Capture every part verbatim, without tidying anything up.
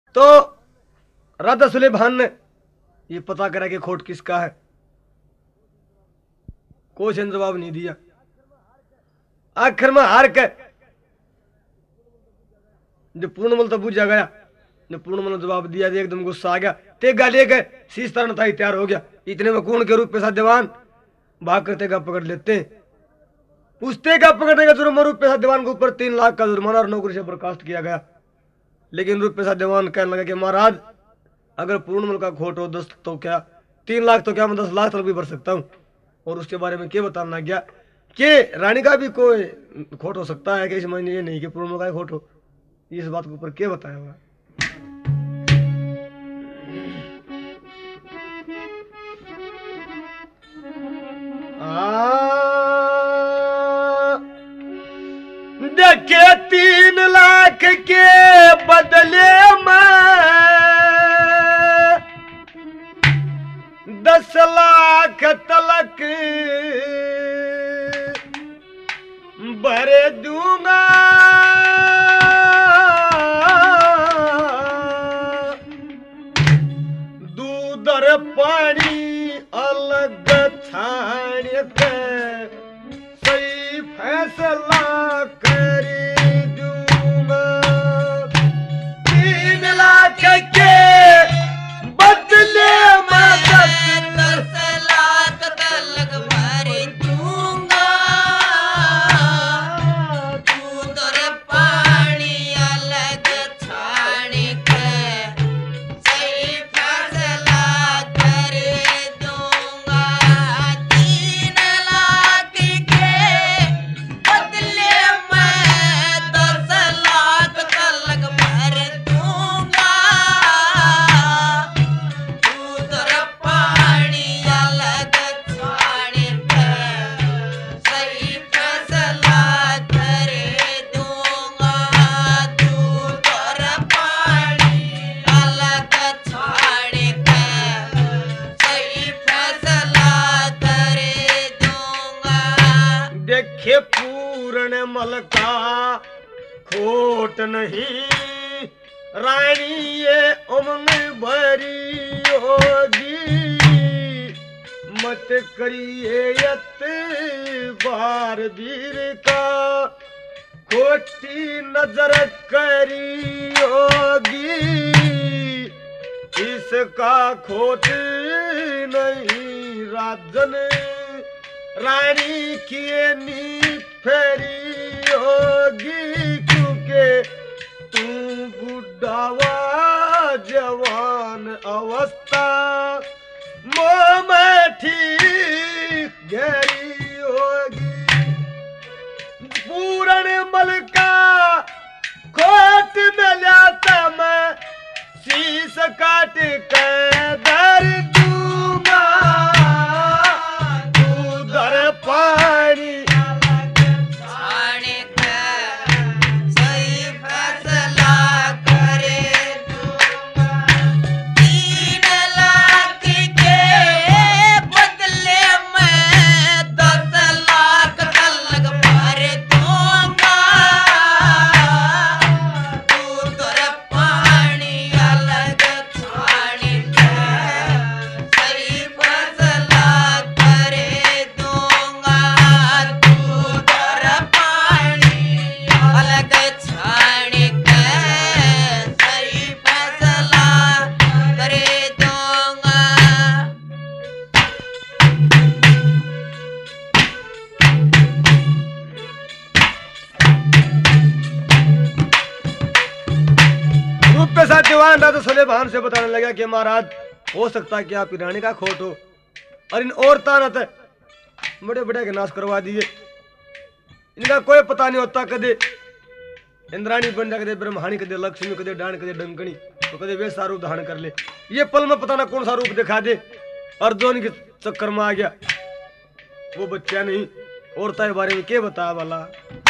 तो राजा सुलेमान ने ये पता करा कि खोट किसका है, क्वेश्चन जवाब नहीं दिया। आखिर में हार के जो पूर्णमल तो बुझा गया, जो पूर्णमल ने जवाब दिया, एकदम गुस्सा आ गया, तेगा ले गए, शीश तरन था तैयार हो गया। इतने में कूण के रूप पे दीवान भाग कर तेगा पकड़ लेते हैं। उस तेगा पकड़ने का जुर्म रूप पे दीवान के ऊपर तीन लाख का जुर्माना और नौकरी से बर्खास्त किया गया। लेकिन रूप पे दीवान कहने लगा कि महाराज अगर पूर्णमल का खोट हो दस तो क्या तीन लाख तो क्या मैं दस लाख तक भी भर सकता हूँ। और उसके बारे में क्या बताना गया कि रानी का भी कोई खोट हो सकता है कि इस महीने ये नहीं कि पूर्णमल का खोट हो। इस बात के ऊपर क्या बताया हुआ। देखे तीन लाख के बदले में दस लाख तलक भर दूंगा। दूध और पानी अलग छाड़ के सही फैसला कर दूंगा। तीन लाख के बदले में दस लाख तलक भर दूंगा। दूध और पानी अलग छाड़ के सही फैसला कर दूंगा। तीन लाख के बदले में दस लाख तलक भर दूंगा। दूध और पानी अलग छाड़ के सही फैसला कर दूंगा। दूध और पानी अलग छाड़ के सही फैसला कर दूंगा। देखे पूर्णमल का खोट नहीं, रानी ये उमंग भरी होगी। मत करिए बार वीर का, खोटी नजर करी होगी। इसका खोट नहीं राजन रानी की नींद फेरी होगी। क्योंकि तू बुढ़ावा जवान अवस्था मोह में ठीक गहरी होगी। पूर्णमल का खोट में लाता मैं शीश काट के दर दूंगा। दूध और पानी छाड़ के सही फैसला कर दूंगा। तीन लाख के बदले में दस लाख तलक भर दूंगा। दूध और पानी अलग छाड़ के सही फैसला कर दूंगा। दूध और पानी अलग छाड़ के सही फैसला कर दूंगा। रूप पे साथ दीवान राजा सुलेमान से बताने लगा कि महाराज हो सकता है कि आप रानी का खोट हो और इन और तारत बड़े बड़े के नाश करवा दिए। इनका कोई पता नहीं होता, कदे इंद्राणी बन जा, कदे ब्रह्माणी, कदे लक्ष्मी, कदे डान, कदे डंकनी, तो कदे वे सा रूप धारण कर ले। ये पल में पता ना कौन सा रूप दिखा दे और जो इनके चक्कर में आ गया वो बच्चा नहीं। औरता के बारे में क्या बता वाला।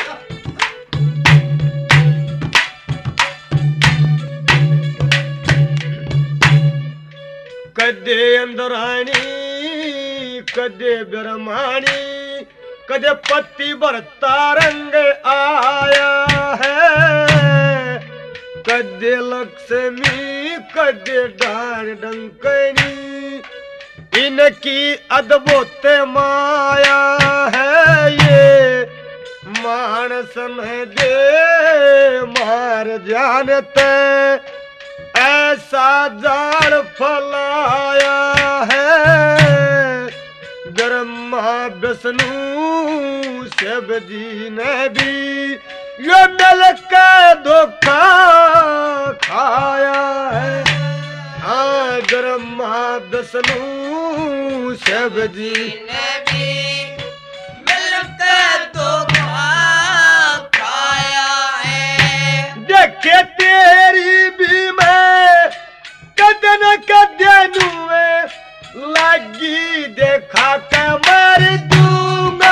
कदे इंद्राणी कदे ब्रह्माणी कदे पति बरता रंग आया है। कदे लक्ष्मी कदे डार डंकनी इनकी अद्भुत माया है ये मानस में दे मार जानते ऐसा जाड़ फलाया है ब्रह्मा विष्णु शिव जी ने भी ये मिल के धोखा खाया है। हाँ ब्रह्मा विष्णु शिव जी ने भी मिलकर धोखा खाया है। देखे तेरी भी मैं कद न कदे नुए लगी देखा के मर दूंगा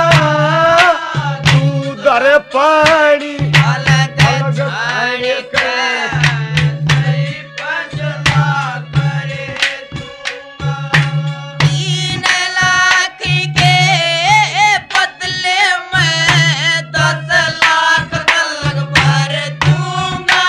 तू दर पानी अलग छाड़ के सही फैसला करे दूंगा। तीन लाख के बदले मैं दस लाख तलक भर दूंगा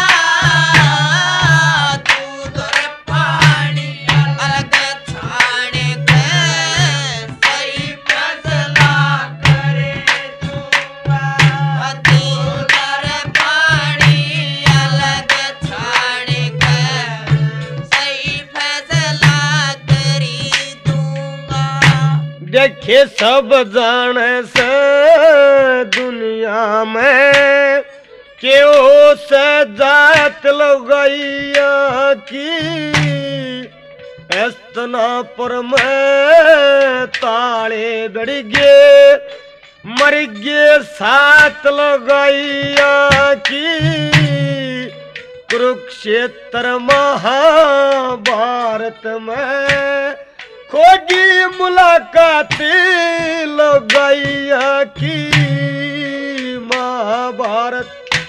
तू दर पानी अलग छाड़ के सही फैसला करे दूंगा तू दर पानी अलग छाड़ के सही फैसला करी दूंगा। देखे सब जाने से दुनिया में क्यों से जात लगैया की इतना पर मैं ताले बढ़ गए मर गए साथ लगैया की कुरुक्षेत्र महाभारत में खोगी मुलाकात लगैया की महाभारत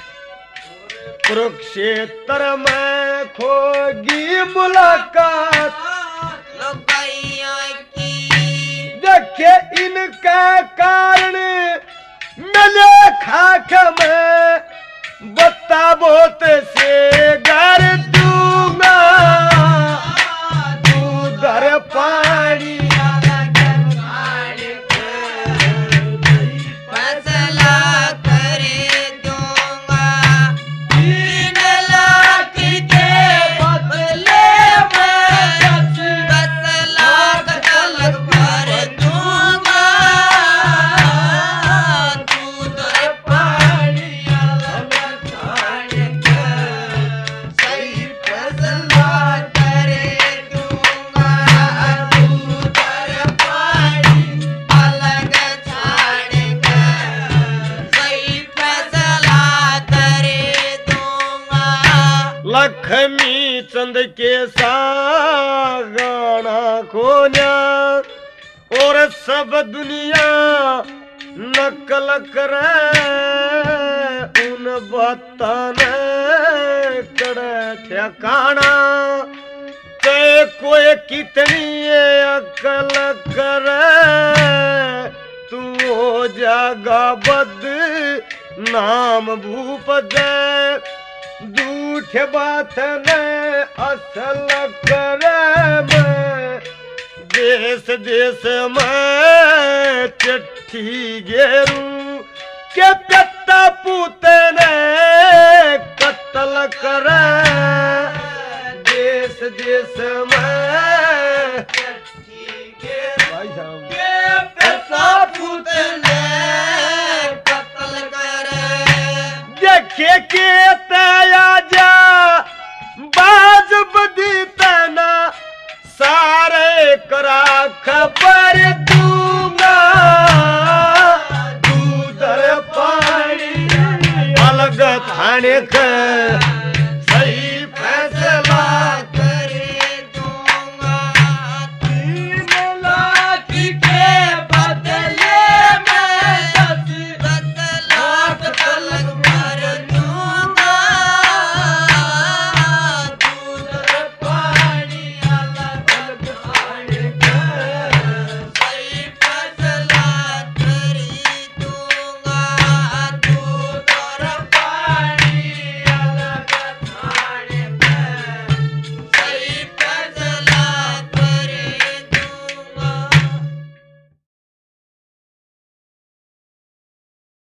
कुरुक्षेत्र में खोगी मुलाकात लुगाइया की देखे इनका कारण मिले खाक में बता बोत से घर दूंगा तू दर पानी फैसला करे दूंगा। तीन लाख के बदले मैं दस लाख तलक भर दूंगा तू दर पानी अलग छाड़ के सही फैसला करे दूंगा तू दर पानी अलग छाड़ के सही फैसला करे दूंगा। लक्ष्मी चंद के सागाना खोन्या और सब दुनिया नकल करे उन बतन करे ठिकाना ते कोई कितनी अकल करे तू हो जागा बद नाम भूप दे झूठ बात ने असल करे मैं देश देश में चिट्ठी गेरू के पिता पूते ने कत्ल करे देश देश में भाई साहब के पिता पुत्र ने कत्ल करे देखे के